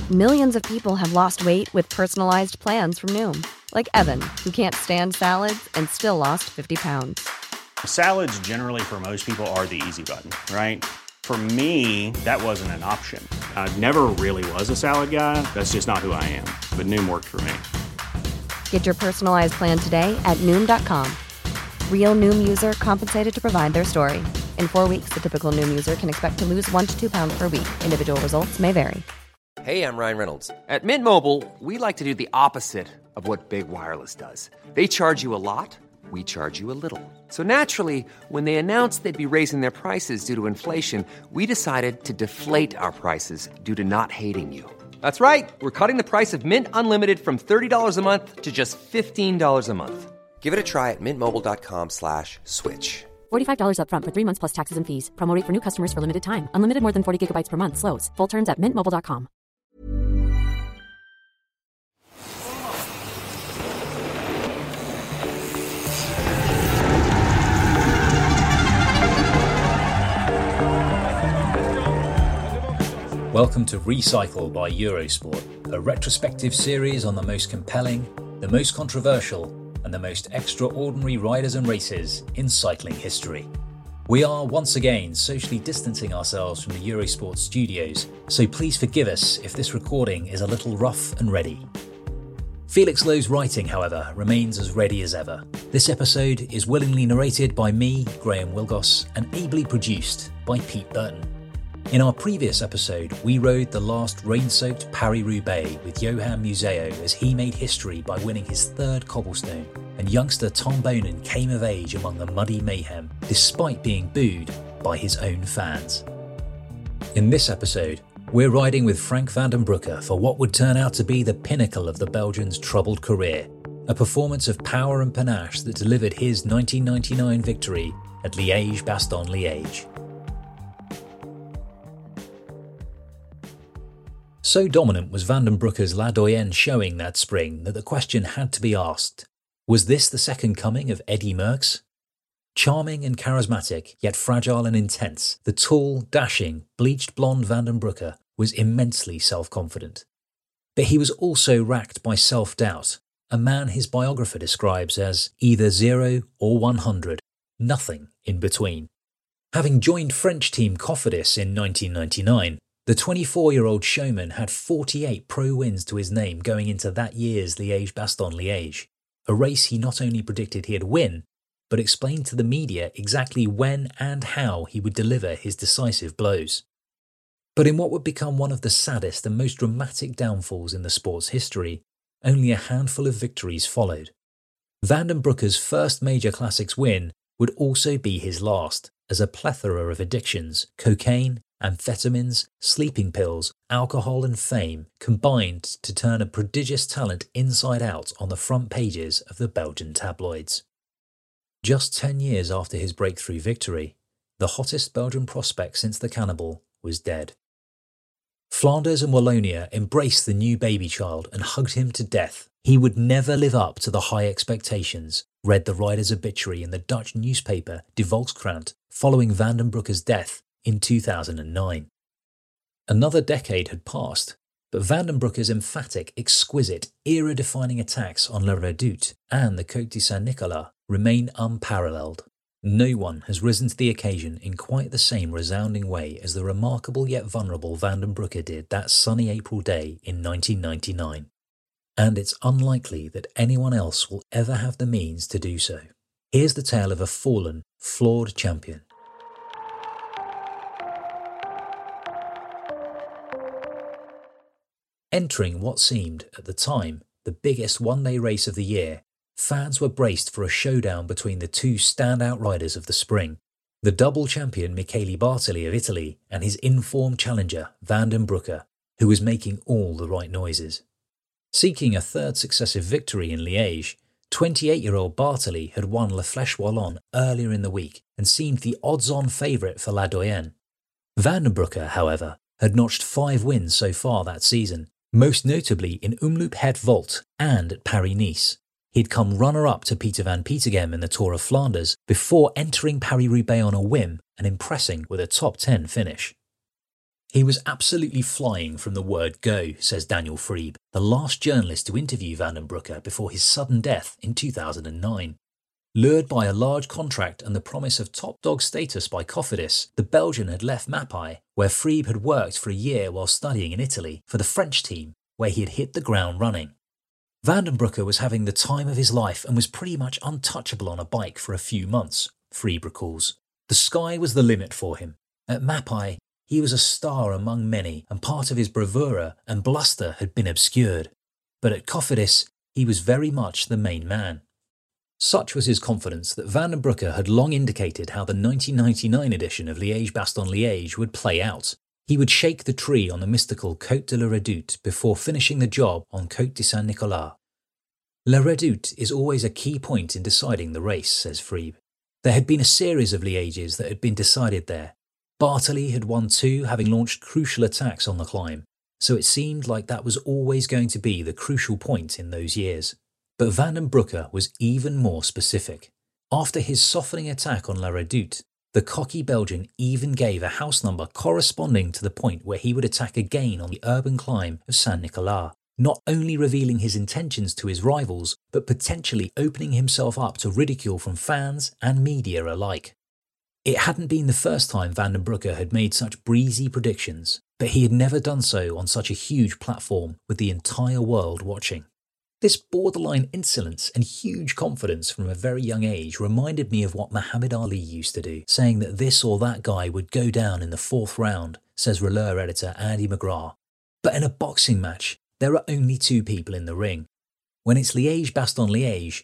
Millions of people have lost weight with personalized plans from Noom. Like Evan, who can't stand salads and still lost 50 pounds. Salads generally for most people are the easy button, right? For me, that wasn't an option. I never really was a salad guy. That's just not who I am. But Noom worked for me. Get your personalized plan today at Noom.com. Real Noom user compensated to provide their story. In 4 weeks, the typical Noom user can expect to lose 1 to 2 pounds per week. Individual results may vary. Hey, I'm Ryan Reynolds. At Mint Mobile, we like to do the opposite of what Big Wireless does. They charge you a lot, we charge you a little. So naturally, when they announced they'd be raising their prices due to inflation, we decided to deflate our prices due to not hating you. That's right. We're cutting the price of Mint Unlimited from $30 a month to just $15 a month. Give it a try at mintmobile.com/switch. $45 up front for 3 months plus taxes and fees. Promo rate for new customers for limited time. Unlimited more than 40 gigabytes per month. Slows full terms at mintmobile.com. Welcome to Recycle by Eurosport, a retrospective series on the most compelling, the most controversial, and the most extraordinary riders and races in cycling history. We are once again socially distancing ourselves from the Eurosport studios, so please forgive us if this recording is a little rough and ready. Felix Lowe's writing, however, remains as ready as ever. This episode is willingly narrated by me, Graham Wilgoss, and ably produced by Pete Burton. In our previous episode, we rode the last rain-soaked Paris-Roubaix with Johan Museeuw as he made history by winning his third cobblestone, and youngster Tom Boonen came of age among the muddy mayhem, despite being booed by his own fans. In this episode, we're riding with Frank van den Broeke for what would turn out to be the pinnacle of the Belgian's troubled career, a performance of power and panache that delivered his 1999 victory at Liège-Bastogne-Liège. So dominant was Van den Broeke's La Doyenne showing that spring that the question had to be asked, was this the second coming of Eddy Merckx? Charming and charismatic, yet fragile and intense, the tall, dashing, bleached blonde Van den Broeke was immensely self-confident. But he was also racked by self-doubt, a man his biographer describes as either 0 or 100, nothing in between. Having joined French team Cofidis in 1999, the 24-year-old showman had 48 pro wins to his name going into that year's Liège-Bastogne-Liège, a race he not only predicted he'd win, but explained to the media exactly when and how he would deliver his decisive blows. But in what would become one of the saddest and most dramatic downfalls in the sport's history, only a handful of victories followed. Van den Broeke's first major classics win would also be his last, as a plethora of addictions, cocaine, amphetamines, sleeping pills, alcohol and fame combined to turn a prodigious talent inside out on the front pages of the Belgian tabloids. Just 10 years after his breakthrough victory, the hottest Belgian prospect since the Cannibal was dead. Flanders and Wallonia embraced the new baby child and hugged him to death. He would never live up to the high expectations, read the rider's obituary in the Dutch newspaper De Volkskrant following Van den Broeke's death in 2009. Another decade had passed, but Van den Broeke's emphatic, exquisite, era-defining attacks on La Redoute and the Côte de Saint-Nicolas remain unparalleled. No one has risen to the occasion in quite the same resounding way as the remarkable yet vulnerable Van den Broeke did that sunny April day in 1999. And it's unlikely that anyone else will ever have the means to do so. Here's the tale of a fallen, flawed champion. Entering what seemed, at the time, the biggest one-day race of the year, fans were braced for a showdown between the two standout riders of the spring, the double champion Michele Bartoli of Italy and his informed challenger Van den Broeke, who was making all the right noises. Seeking a third successive victory in Liège, 28-year-old Bartoli had won La Flèche Wallonne earlier in the week and seemed the odds-on favourite for La Doyenne. Van den Broeke, however, had notched 5 wins so far that season, most notably in Omloop Het Volt and at Paris-Nice. He'd come runner-up to Peter van Petegem in the Tour of Flanders before entering Paris-Roubaix on a whim and impressing with a top 10 finish. He was absolutely flying from the word go, says Daniel Friebe, the last journalist to interview Van den Broeke before his sudden death in 2009. Lured by a large contract and the promise of top dog status by Cofidis, the Belgian had left Mapei, where Friebe had worked for a year while studying in Italy, for the French team, where he had hit the ground running. Van den Broeke was having the time of his life and was pretty much untouchable on a bike for a few months, Friebe recalls. The sky was the limit for him. At Mapei, he was a star among many, and part of his bravura and bluster had been obscured. But at Cofidis, he was very much the main man. Such was his confidence that Van den Broeke had long indicated how the 1999 edition of Liège-Bastogne-Liège would play out. He would shake the tree on the mystical Côte de la Redoute before finishing the job on Côte de Saint-Nicolas. La Redoute is always a key point in deciding the race, says Friebe. There had been a series of Lièges that had been decided there. Bartali had won 2, having launched crucial attacks on the climb, so it seemed like that was always going to be the crucial point in those years. But Van den Broeke was even more specific. After his softening attack on La Redoute, the cocky Belgian even gave a house number corresponding to the point where he would attack again on the urban climb of Saint-Nicolas, not only revealing his intentions to his rivals, but potentially opening himself up to ridicule from fans and media alike. It hadn't been the first time Van den Broeke had made such breezy predictions, but he had never done so on such a huge platform with the entire world watching. This borderline insolence and huge confidence from a very young age reminded me of what Muhammad Ali used to do, saying that this or that guy would go down in the 4th round, says Rouleur editor Andy McGrath. But in a boxing match, there are only 2 people in the ring. When it's Liège-Bastogne-Liège,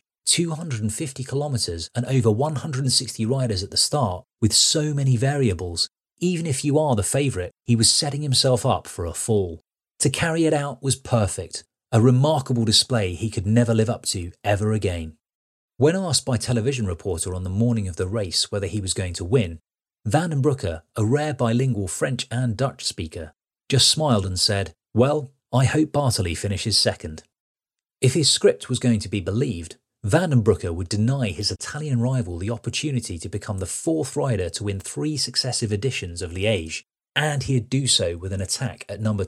250 kilometres and over 160 riders at the start, with so many variables, even if you are the favourite, he was setting himself up for a fall. To carry it out was perfect, a remarkable display he could never live up to ever again. When asked by television reporter on the morning of the race whether he was going to win, Van den Broeke, a rare bilingual French and Dutch speaker, just smiled and said, "Well, I hope Bartali finishes second." If his script was going to be believed, Van den Broeke would deny his Italian rival the opportunity to become the 4th rider to win 3 successive editions of Liège, and he'd do so with an attack at number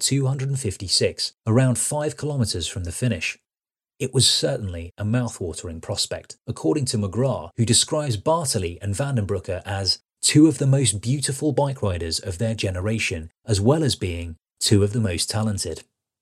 256, around 5 kilometres from the finish. It was certainly a mouthwatering prospect, according to McGrath, who describes Bartali and Van den Broeke as 2 of the most beautiful bike riders of their generation, as well as being 2 of the most talented.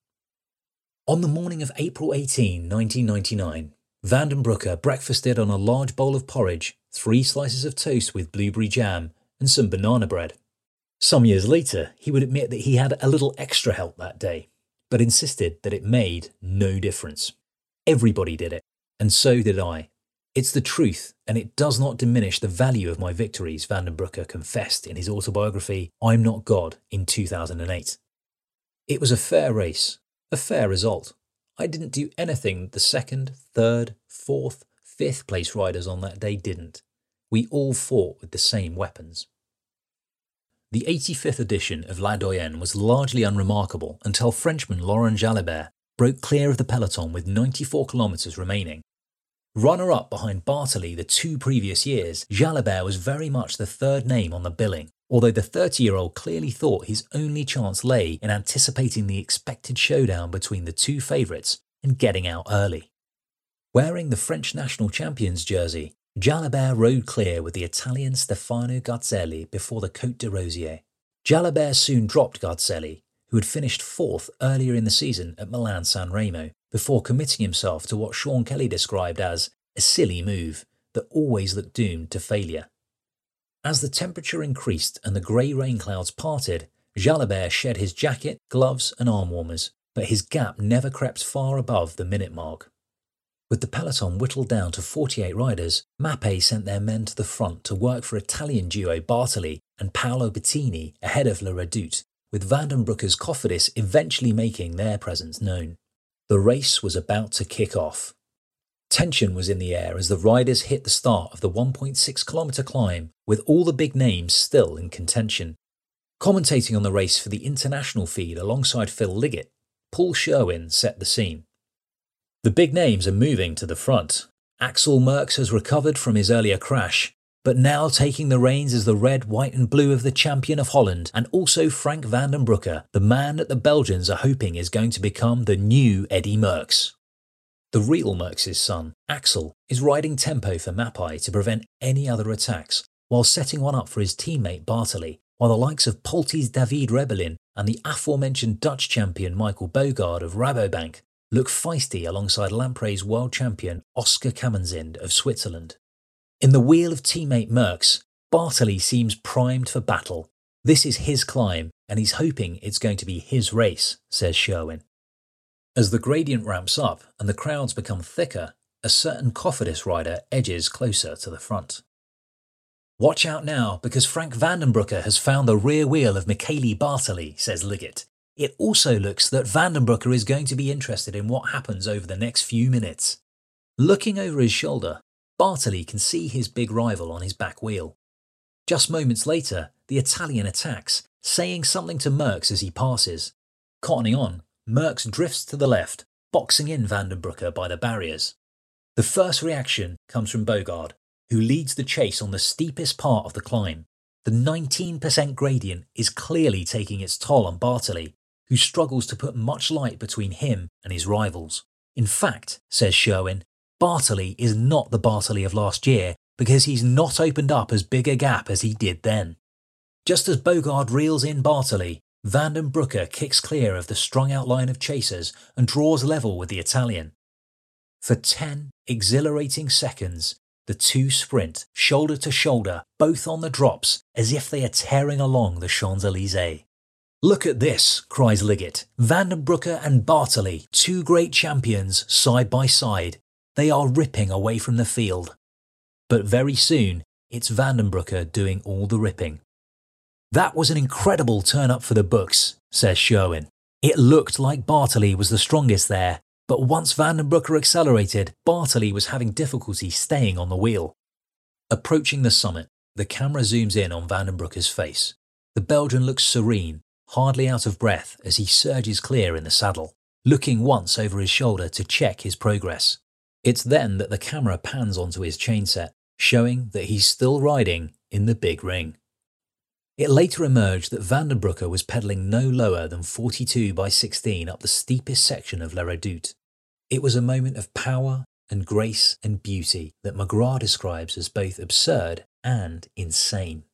On the morning of April 18, 1999, Van den Broeke breakfasted on a large bowl of porridge, 3 slices of toast with blueberry jam, and some banana bread. Some years later, he would admit that he had a little extra help that day, but insisted that it made no difference. Everybody did it, and so did I. It's the truth, and it does not diminish the value of my victories, Van den Broeke confessed in his autobiography, I'm Not God, in 2008. It was a fair race, a fair result. I didn't do anything the 2nd, 3rd, 4th, 5th place riders on that day didn't. We all fought with the same weapons. The 85th edition of La Doyenne was largely unremarkable until Frenchman Laurent Jalabert broke clear of the peloton with 94 kilometres remaining. Runner-up behind Bartali the 2 previous years, Jalabert was very much the 3rd name on the billing, although the 30-year-old clearly thought his only chance lay in anticipating the expected showdown between the 2 favourites and getting out early. Wearing the French national champions jersey, Jalabert rode clear with the Italian Stefano Garzelli before the Côte de Rosiers. Jalabert soon dropped Garzelli, who had finished 4th earlier in the season at Milan-San Remo, before committing himself to what Sean Kelly described as a silly move that always looked doomed to failure. As the temperature increased and the grey rain clouds parted, Jalabert shed his jacket, gloves and arm warmers, but his gap never crept far above the minute mark. With the peloton whittled down to 48 riders, Mapei sent their men to the front to work for Italian duo Bartali and Paolo Bettini ahead of La Redoute, with Van den Broeke's Cofidis eventually making their presence known. The race was about to kick off. Tension was in the air as the riders hit the start of the 1.6 kilometre climb, with all the big names still in contention. Commentating on the race for the international feed alongside Phil Liggett, Paul Sherwin set the scene. The big names are moving to the front. Axel Merckx has recovered from his earlier crash. But now taking the reins is the red, white and blue of the champion of Holland, and also Frank Vandenbroucke, the man that the Belgians are hoping is going to become the new Eddy Merckx. The real Merckx's son, Axel, is riding tempo for Mapai to prevent any other attacks, while setting one up for his teammate Bartali, while the likes of Polti's David Rebellin and the aforementioned Dutch champion Michael Bogaard of Rabobank look feisty alongside Lampre's world champion Oscar Kamenzind of Switzerland. In the wheel of teammate Merckx, Bartali seems primed for battle. This is his climb, and he's hoping it's going to be his race, says Sherwin. As the gradient ramps up and the crowds become thicker, a certain Cofidis rider edges closer to the front. Watch out now, because Frank Vandenbroucke has found the rear wheel of Michele Bartali, says Liggett. It also looks that Vandenbroucke is going to be interested in what happens over the next few minutes. Looking over his shoulder, Bartali can see his big rival on his back wheel. Just moments later, the Italian attacks, saying something to Merckx as he passes. Cottoning on, Merckx drifts to the left, boxing in Vandenbroucke by the barriers. The first reaction comes from Bogaard, who leads the chase on the steepest part of the climb. The 19% gradient is clearly taking its toll on Bartali, who struggles to put much light between him and his rivals. In fact, says Sherwin, Bartali is not the Bartali of last year because he's not opened up as big a gap as he did then. Just as Bogaard reels in Bartali, Vandenbroucke kicks clear of the strung out line of chasers and draws level with the Italian. For 10 exhilarating seconds, the two sprint shoulder to shoulder, both on the drops, as if they are tearing along the Champs-Élysées. Look at this, cries Liggett. Vandenbroucke and Bartali, two great champions, side by side. They are ripping away from the field. But very soon, it's Vandenbroucke doing all the ripping. That was an incredible turn-up for the books, says Sherwin. It looked like Bartali was the strongest there, but once Vandenbroucke accelerated, Bartali was having difficulty staying on the wheel. Approaching the summit, the camera zooms in on Vandenbroucke's face. The Belgian looks serene, hardly out of breath as he surges clear in the saddle, looking once over his shoulder to check his progress. It's then that the camera pans onto his chainset, showing that he's still riding in the big ring. It later emerged that Vandenbroucke was pedalling no lower than 42/16 up the steepest section of La Redoute. It was a moment of power and grace and beauty that McGrath describes as both absurd and insane.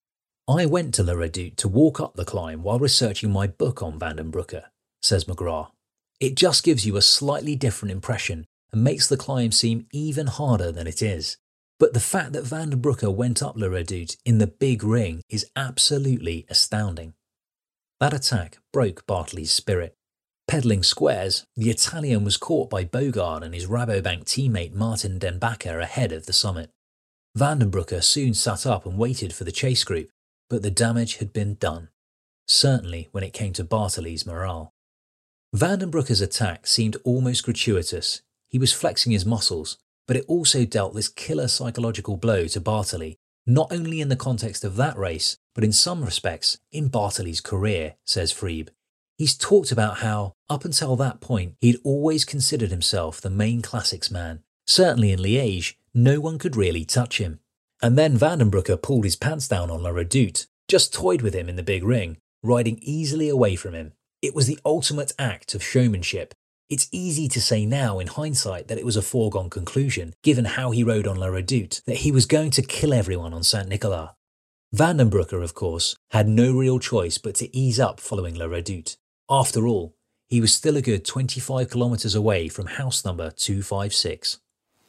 I went to La Redoute to walk up the climb while researching my book on Vandenbroucke, says McGrath. It just gives you a slightly different impression and makes the climb seem even harder than it is. But the fact that Vandenbroucke went up La Redoute in the big ring is absolutely astounding. That attack broke Bartali's spirit. Pedalling squares, the Italian was caught by Bogaard and his Rabobank teammate Martin Den Bakker ahead of the summit. Vandenbroucke soon sat up and waited for the chase group, but the damage had been done, certainly when it came to Bartali's morale. Vandenbroucke's attack seemed almost gratuitous. He was flexing his muscles, but it also dealt this killer psychological blow to Bartali, not only in the context of that race, but in some respects in Bartali's career, says Freeb. He's talked about how, up until that point, he'd always considered himself the main classics man. Certainly in Liège, no one could really touch him. And then Vandenbroucke pulled his pants down on La Redoute, just toyed with him in the big ring, riding easily away from him. It was the ultimate act of showmanship. It's easy to say now in hindsight that it was a foregone conclusion, given how he rode on La Redoute, that he was going to kill everyone on Saint-Nicolas. Vandenbroucke, of course, had no real choice but to ease up following La Redoute. After all, he was still a good 25 kilometres away from house number 256.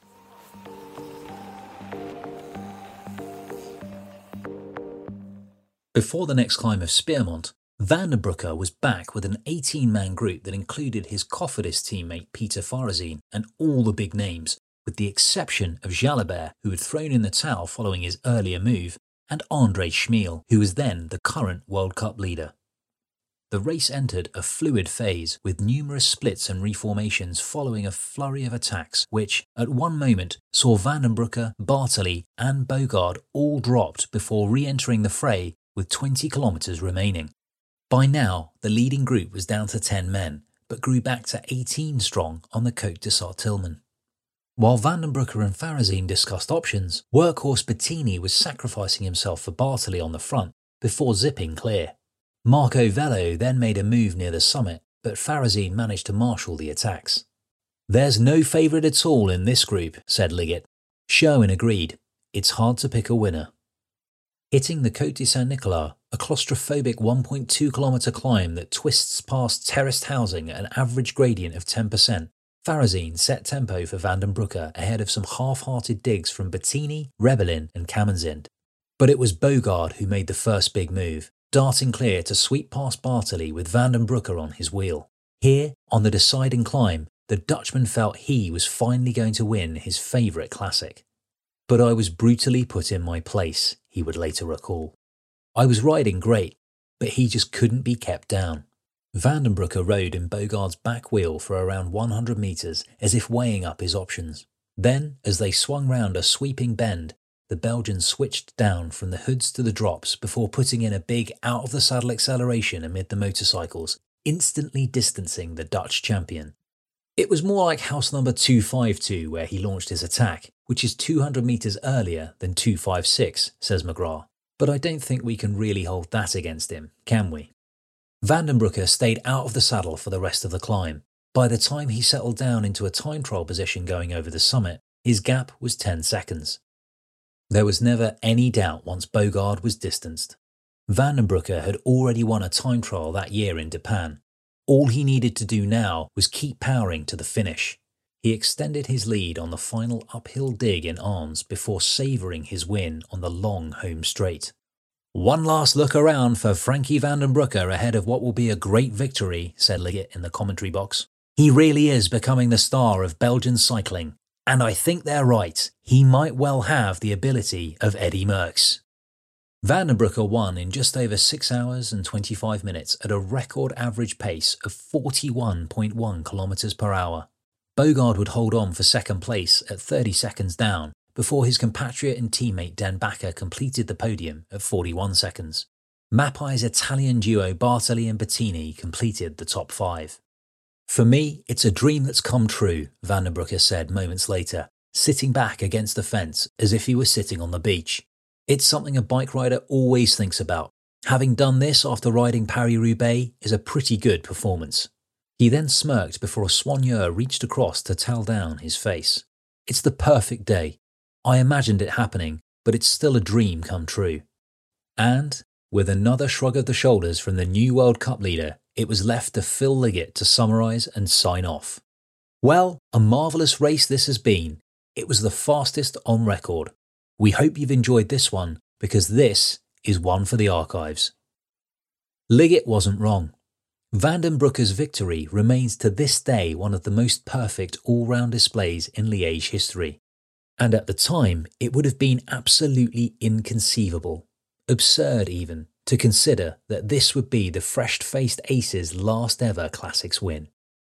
Before the next climb of Spearmont, Vandenbroucke was back with an 18-man group that included his Cofidis teammate Peter Farazin and all the big names, with the exception of Jalabert, who had thrown in the towel following his earlier move, and André Schmiel, who was then the current World Cup leader. The race entered a fluid phase with numerous splits and reformations following a flurry of attacks which, at one moment, saw Vandenbroucke, Bartali and Bogaard all dropped before re-entering the fray with 20 kilometres remaining. By now, the leading group was down to 10 men, but grew back to 18 strong on the Côte de Sartilman. While Van den Broeke and Farazin discussed options, workhorse Bettini was sacrificing himself for Bartali on the front before zipping clear. Marco Vello then made a move near the summit, but Farazin managed to marshal the attacks. "There's no favourite at all in this group," said Liggett. Sherwin agreed. "It's hard to pick a winner." Hitting the Côte de Saint-Nicolas, a claustrophobic 1.2 kilometre climb that twists past terraced housing at an average gradient of 10%, Farazin set tempo for Van den Broeke ahead of some half-hearted digs from Bettini, Rebellin and Kamanzind. But it was Bogard who made the first big move, darting clear to sweep past Bartali with Van den Broeke on his wheel. Here, on the deciding climb, the Dutchman felt he was finally going to win his favourite classic. "But I was brutally put in my place," he would later recall. "I was riding great, but he just couldn't be kept down." Van den Broeke rode in Bogard's back wheel for around 100 metres as if weighing up his options. Then, as they swung round a sweeping bend, the Belgian switched down from the hoods to the drops before putting in a big out-of-the-saddle acceleration amid the motorcycles, instantly distancing the Dutch champion. It was more like house number 252 where he launched his attack, which is 200 metres earlier than 256, says McGrath. But I don't think we can really hold that against him, can we? Van den Broeke stayed out of the saddle for the rest of the climb. By the time he settled down into a time trial position going over the summit, his gap was 10 seconds. There was never any doubt once Bogard was distanced. Van den Broeke had already won a time trial that year in Dupin. All he needed to do now was keep powering to the finish. He extended his lead on the final uphill dig in Arms before savouring his win on the long home straight. "One last look around for Frankie Van den Broeke ahead of what will be a great victory," said Liggett in the commentary box. "He really is becoming the star of Belgian cycling, and I think they're right. He might well have the ability of Eddy Merckx." Van den Broeke won in just over 6 hours and 25 minutes at a record average pace of 41.1 km per hour. Bogard would hold on for second place at 30 seconds down before his compatriot and teammate Den Bakker completed the podium at 41 seconds. Mappai's Italian duo Bartali and Bettini completed the top 5. "For me, it's a dream that's come true," Van den Broeke said moments later, sitting back against the fence as if he were sitting on the beach. "It's something a bike rider always thinks about. Having done this after riding Paris-Roubaix is a pretty good performance." He then smirked before a soigneur reached across to towel down his face. "It's the perfect day. I imagined it happening, but it's still a dream come true." And, with another shrug of the shoulders from the new World Cup leader, it was left to Phil Liggett to summarise and sign off. "Well, a marvellous race this has been. It was the fastest on record. We hope you've enjoyed this one, because this is one for the archives." Liggett wasn't wrong. Van den Broeke's victory remains to this day one of the most perfect all-round displays in Liège history. And at the time, it would have been absolutely inconceivable, absurd even, to consider that this would be the fresh-faced ace's last ever Classics win.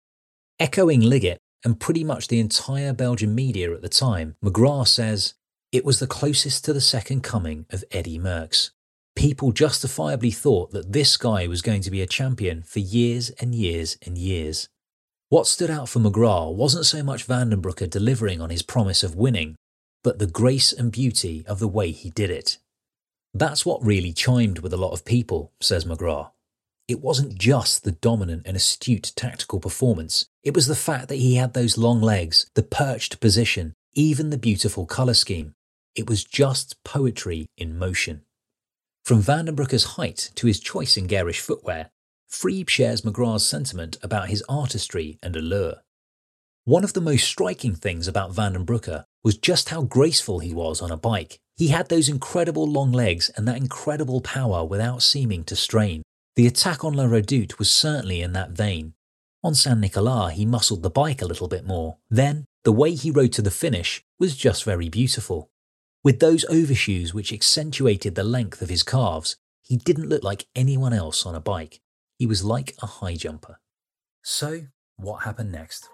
Echoing Liggett and pretty much the entire Belgian media at the time, McGrath says, "It was the closest to the second coming of Eddy Merckx. People justifiably thought that this guy was going to be a champion for years and years and years." What stood out for McGrath wasn't so much Van den Broeke delivering on his promise of winning, but the grace and beauty of the way he did it. "That's what really chimed with a lot of people," says McGrath. "It wasn't just the dominant and astute tactical performance, it was the fact that he had those long legs, the perched position, even the beautiful colour scheme. It was just poetry in motion." From Van den Broeke's height to his choice in garish footwear, Freeb shares McGrath's sentiment about his artistry and allure. One of the most striking things about Van den Broeke was just how graceful he was on a bike. He had those incredible long legs and that incredible power without seeming to strain. The attack on La Redoute was certainly in that vein. On Saint-Nicolas he muscled the bike a little bit more. Then, the way he rode to the finish was just very beautiful. With those overshoes which accentuated the length of his calves, he didn't look like anyone else on a bike. He was like a high jumper. So, what happened next?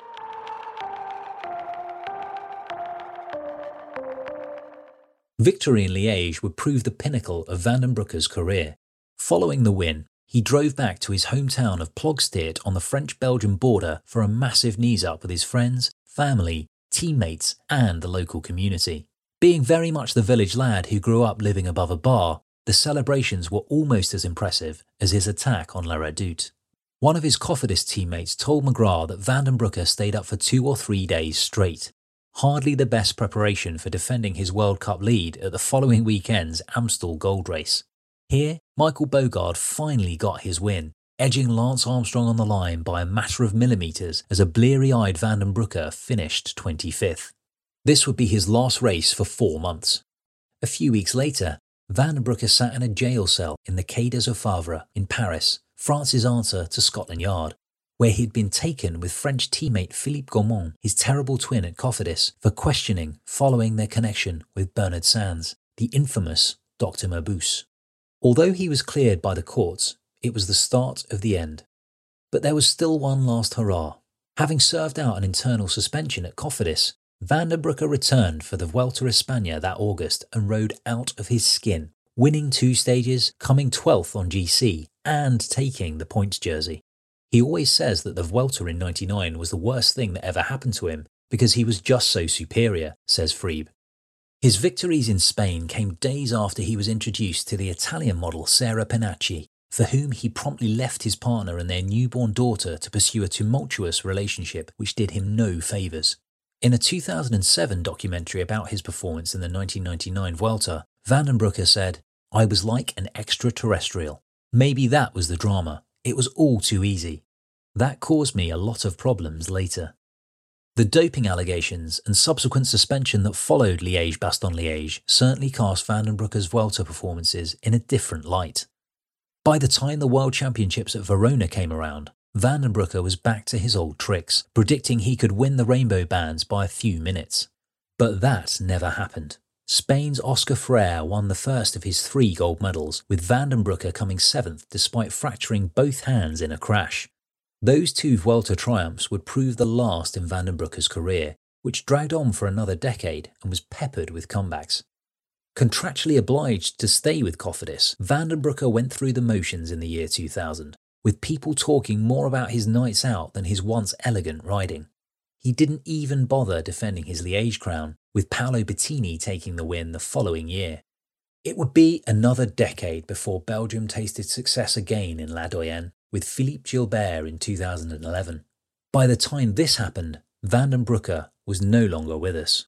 Victory in Liège would prove the pinnacle of Van den Broeke's career. Following the win, he drove back to his hometown of Ploegsteert on the French-Belgian border for a massive knees-up with his friends, family, teammates and the local community. Being very much the village lad who grew up living above a bar, the celebrations were almost as impressive as his attack on La Redoute. One of his Cofidis teammates told McGrath that Van den Broeke stayed up for 2 or 3 days straight. Hardly the best preparation for defending his World Cup lead at the following weekend's Amstel Gold Race. Here, Michael Bogard finally got his win, edging Lance Armstrong on the line by a matter of millimetres as a bleary-eyed Van den Broeke finished 25th. This would be his last race for 4 months. A few weeks later, Van den Broeke sat in a jail cell in the Quai des Orfèvres in Paris, France's answer to Scotland Yard, where he'd been taken with French teammate Philippe Gaumont, his terrible twin at Cofidis, for questioning following their connection with Bernard Sands, the infamous Dr. Mabuse. Although he was cleared by the courts, it was the start of the end. But there was still one last hurrah. Having served out an internal suspension at Cofidis, Van den Broeke returned for the Vuelta a España that August and rode out of his skin, winning 2 stages, coming 12th on GC, and taking the points jersey. He always says that the Vuelta in '99 was the worst thing that ever happened to him because he was just so superior, says Freeb. His victories in Spain came days after he was introduced to the Italian model Sara Pinacci, for whom he promptly left his partner and their newborn daughter to pursue a tumultuous relationship which did him no favours. In a 2007 documentary about his performance in the 1999 Vuelta, Van den Broeke said, "I was like an extraterrestrial. Maybe that was the drama. It was all too easy. That caused me a lot of problems later." The doping allegations and subsequent suspension that followed Liège-Bastogne-Liège certainly cast Van den Broeke's Vuelta performances in a different light. By the time the World Championships at Verona came around, Van den Broeke was back to his old tricks, predicting he could win the rainbow bands by a few minutes. But that never happened. Spain's Oscar Freire won the first of his 3 gold medals, with Van den Broeke coming 7th despite fracturing both hands in a crash. Those 2 Vuelta triumphs would prove the last in Van den Broeke's career, which dragged on for another decade and was peppered with comebacks. Contractually obliged to stay with Cofidis, Van den Broeke went through the motions in the year 2000, with people talking more about his nights out than his once elegant riding. He didn't even bother defending his Liège crown, with Paolo Bettini taking the win the following year. It would be another decade before Belgium tasted success again in La Doyenne, with Philippe Gilbert in 2011. By the time this happened, Van den Broeke was no longer with us.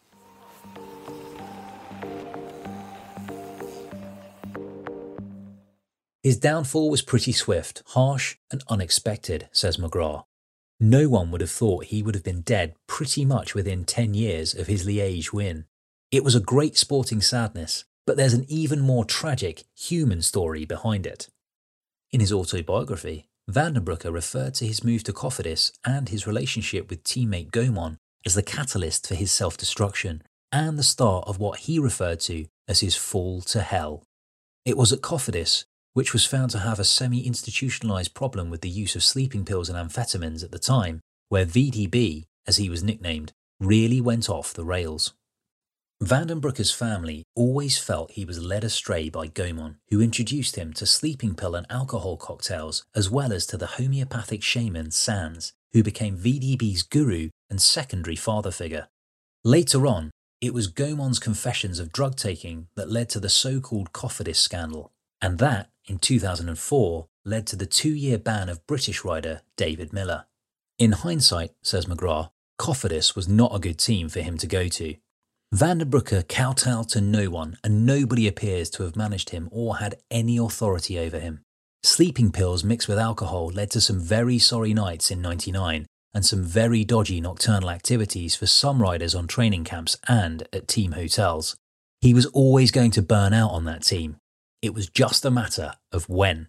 His downfall was pretty swift, harsh and unexpected, says McGrath. No one would have thought he would have been dead pretty much within 10 years of his Liège win. It was a great sporting sadness, but there's an even more tragic human story behind it. In his autobiography, Van den Broeke referred to his move to Cofidis and his relationship with teammate Gaumont as the catalyst for his self-destruction and the start of what he referred to as his fall to hell. It was at Cofidis, which was found to have a semi-institutionalised problem with the use of sleeping pills and amphetamines at the time, where VDB, as he was nicknamed, really went off the rails. Van den Broeke's family always felt he was led astray by Gaumont, who introduced him to sleeping pill and alcohol cocktails, as well as to the homeopathic shaman Sands, who became VDB's guru and secondary father figure. Later on, it was Gaumont's confessions of drug taking that led to the so-called Cofidis scandal, and that, in 2004, led to the 2-year ban of British rider David Miller. In hindsight, says McGrath, Cofidis was not a good team for him to go to. Van den Broeke kowtowed to no one, and nobody appears to have managed him or had any authority over him. Sleeping pills mixed with alcohol led to some very sorry nights in '99 and some very dodgy nocturnal activities for some riders on training camps and at team hotels. He was always going to burn out on that team. It was just a matter of when.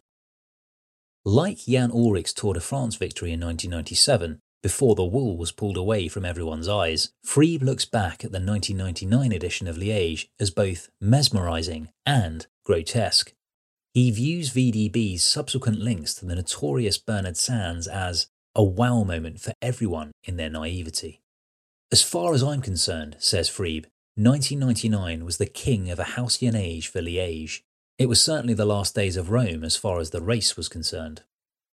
Like Jan Ullrich's Tour de France victory in 1997, before the wool was pulled away from everyone's eyes, Freeb looks back at the 1999 edition of Liège as both mesmerising and grotesque. He views VDB's subsequent links to the notorious Bernard Sands as a wow moment for everyone in their naivety. As far as I'm concerned, says Freeb, 1999 was the king of a halcyon age for Liège. It was certainly the last days of Rome as far as the race was concerned.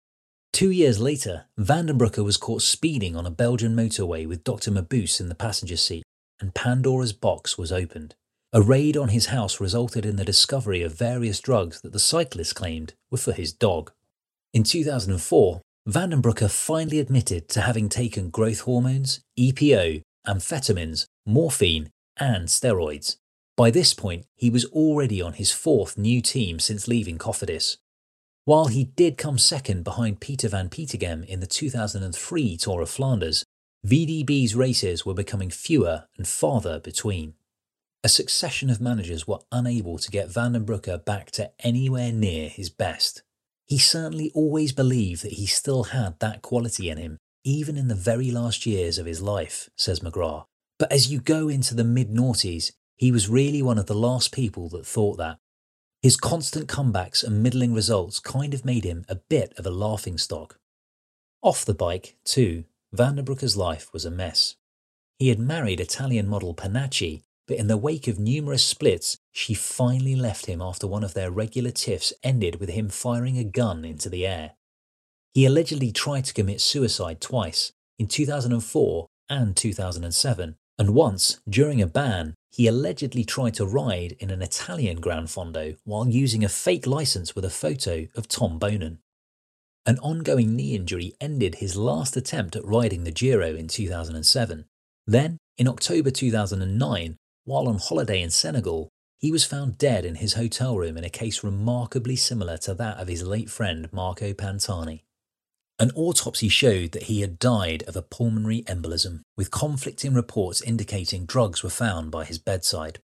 2 years later, Van den Broeke was caught speeding on a Belgian motorway with Dr. Mabuse in the passenger seat, and Pandora's box was opened. A raid on his house resulted in the discovery of various drugs that the cyclist claimed were for his dog. In 2004, Van den Broeke finally admitted to having taken growth hormones, EPO, amphetamines, morphine, and steroids. By this point, he was already on his 4th new team since leaving Cofidis. While he did come second behind Peter van Petegem in the 2003 Tour of Flanders, VDB's races were becoming fewer and farther between. A succession of managers were unable to get Van den Broeke back to anywhere near his best. He certainly always believed that he still had that quality in him, even in the very last years of his life, says McGrath. But as you go into the mid-noughties, he was really one of the last people that thought that. His constant comebacks and middling results kind of made him a bit of a laughingstock. Off the bike, too, Van den Broeke's life was a mess. He had married Italian model Panacci, but in the wake of numerous splits, she finally left him after one of their regular tiffs ended with him firing a gun into the air. He allegedly tried to commit suicide twice, in 2004 and 2007, and once, during a ban, he allegedly tried to ride in an Italian Gran Fondo while using a fake licence with a photo of Tom Bonan. An ongoing knee injury ended his last attempt at riding the Giro in 2007. Then, in October 2009, while on holiday in Senegal, he was found dead in his hotel room in a case remarkably similar to that of his late friend Marco Pantani. An autopsy showed that he had died of a pulmonary embolism, with conflicting reports indicating drugs were found by his bedside.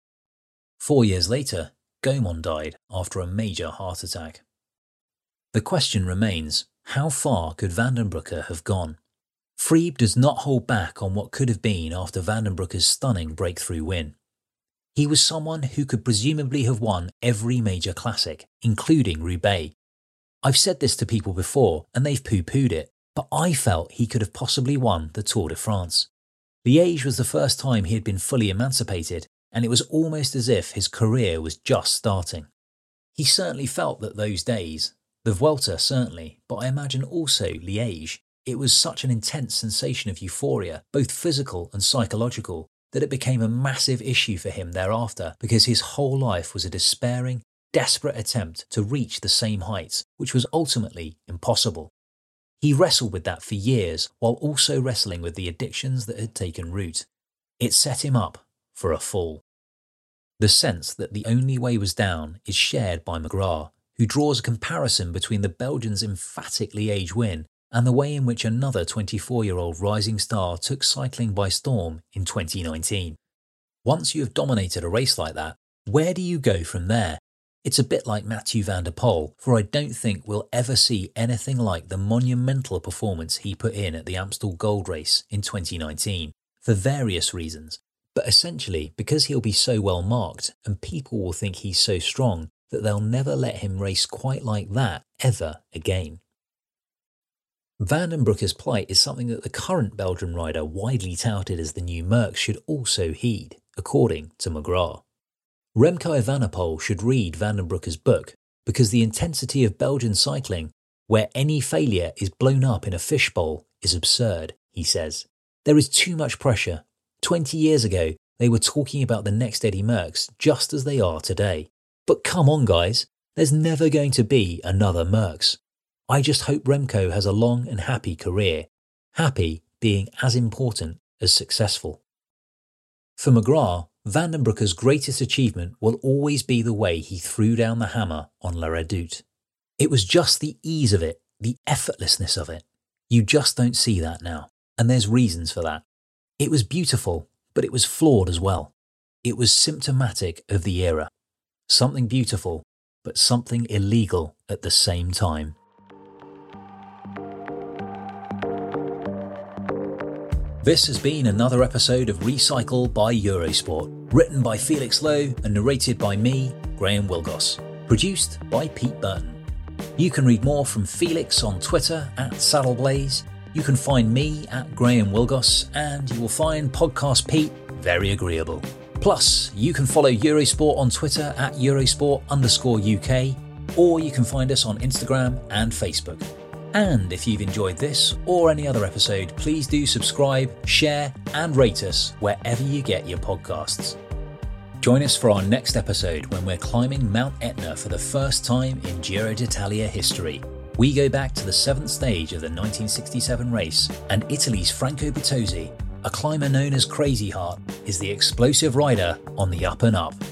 4 years later, Gaumont died after a major heart attack. The question remains, how far could Van den Broeke have gone? Freeb does not hold back on what could have been after Van den Broeke's stunning breakthrough win. He was someone who could presumably have won every major classic, including Roubaix. I've said this to people before and they've poo-pooed it, but I felt he could have possibly won the Tour de France. Liège was the first time he had been fully emancipated, and it was almost as if his career was just starting. He certainly felt that those days, the Vuelta certainly, but I imagine also Liège, it was such an intense sensation of euphoria, both physical and psychological, that it became a massive issue for him thereafter because his whole life was a despairing, desperate attempt to reach the same heights, which was ultimately impossible. He wrestled with that for years while also wrestling with the addictions that had taken root. It set him up for a fall. The sense that the only way was down is shared by McGrath, who draws a comparison between the Belgian's emphatic Liège win and the way in which another 24-year-old rising star took cycling by storm in 2019. Once you have dominated a race like that, where do you go from there? It's a bit like Mathieu van der Poel, for I don't think we'll ever see anything like the monumental performance he put in at the Amstel Gold Race in 2019, for various reasons, but essentially because he'll be so well marked and people will think he's so strong that they'll never let him race quite like that ever again. Van den Broeke's plight is something that the current Belgian rider widely touted as the new Merckx should also heed, according to McGrath. Remco Evenepoel should read Van den Broeke's book because the intensity of Belgian cycling, where any failure is blown up in a fishbowl, is absurd, he says. There is too much pressure. 20 years ago, they were talking about the next Eddy Merckx just as they are today. But come on guys, there's never going to be another Merckx. I just hope Remco has a long and happy career, happy being as important as successful. For McGrath, Van den Broeke's greatest achievement will always be the way he threw down the hammer on La Redoute. It was just the ease of it, the effortlessness of it. You just don't see that now, and there's reasons for that. It was beautiful, but it was flawed as well. It was symptomatic of the era. Something beautiful, but something illegal at the same time. This has been another episode of Recycle by Eurosport, written by Felix Lowe and narrated by me, Graham Wilgoss, produced by Pete Burton. You can read more from Felix on Twitter @SaddleBlaze, you can find me @Graham Wilgoss, and you will find Podcast Pete very agreeable. Plus, you can follow Eurosport on Twitter @Eurosport_UK, or you can find us on Instagram and Facebook. And if you've enjoyed this or any other episode, please do subscribe, share, and rate us wherever you get your podcasts. Join us for our next episode when we're climbing Mount Etna for the first time in Giro d'Italia history. We go back to the 7th stage of the 1967 race, and Italy's Franco Bertozzi, a climber known as Crazy Heart, is the explosive rider on the up and up.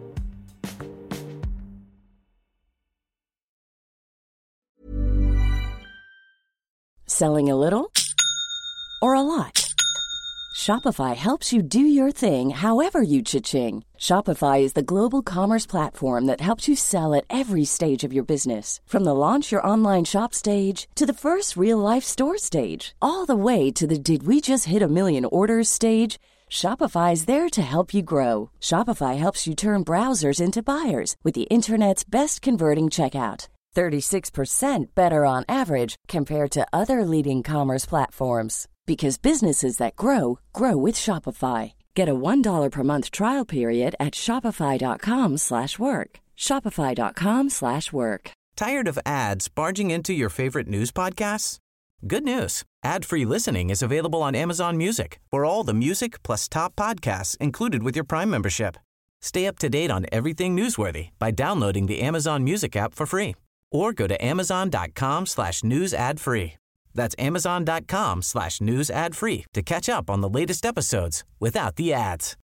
Selling a little or a lot? Shopify helps you do your thing however you cha-ching. Shopify is the global commerce platform that helps you sell at every stage of your business. From the launch your online shop stage to the first real-life store stage, all the way to the did we just hit a million orders stage. Shopify is there to help you grow. Shopify helps you turn browsers into buyers with the internet's best converting checkout. 36% better on average compared to other leading commerce platforms. Because businesses that grow, grow with Shopify. Get a $1 per month trial period at shopify.com/work. Shopify.com/work. Tired of ads barging into your favorite news podcasts? Good news. Ad-free listening is available on Amazon Music for all the music plus top podcasts included with your Prime membership. Stay up to date on everything newsworthy by downloading the Amazon Music app for free. Or go to amazon.com/news ad free. That's amazon.com/news ad free to catch up on the latest episodes without the ads.